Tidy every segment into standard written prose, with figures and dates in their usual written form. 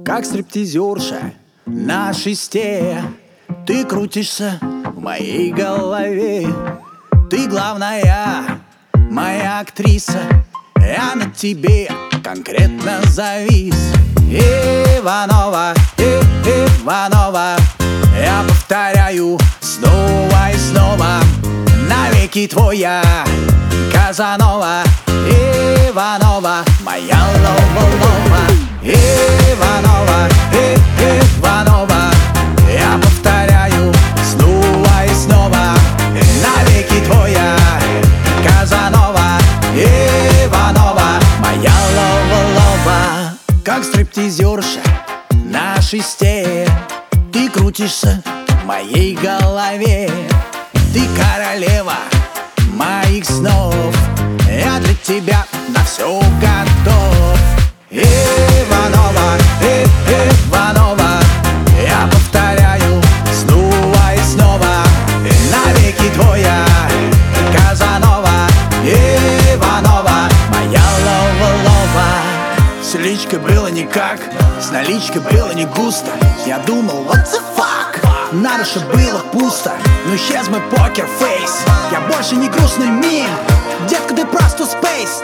Как стриптизерша на шесте, ты крутишься в моей голове. Ты главная, моя актриса, я на тебе конкретно завис. Иванова, Иванова, я повторяю снова и снова, навеки твоя Казанова. Иванова, моя лова-лова. Иванова, Иванова, я повторяю снова и снова, навеки твоя Казанова. Иванова, моя лова-лова. Как стриптизерша на шесте, ты крутишься в моей голове. Ты королева моих снов, я для тебя на все готов. Иванова, Иванова, я повторяю снова и снова, навеки твоя Казанова. Иванова, моя лова-лова. С личкой было никак, с наличкой было не густо. Я думал, what the fuck, на душе было пусто, но исчез мой покер-фейс. Я больше не грустный мим, детка, ты просто space.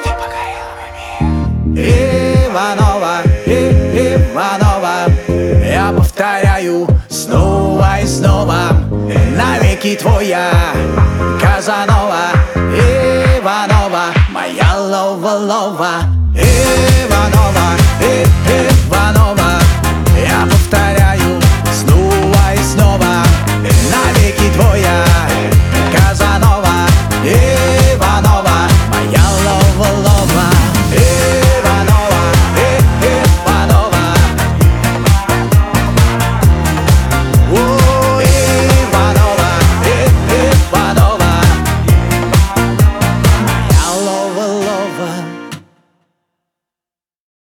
Иванова, Иванова, я повторяю снова и снова, навеки твоя Казанова. Иванова, моя лова-лова.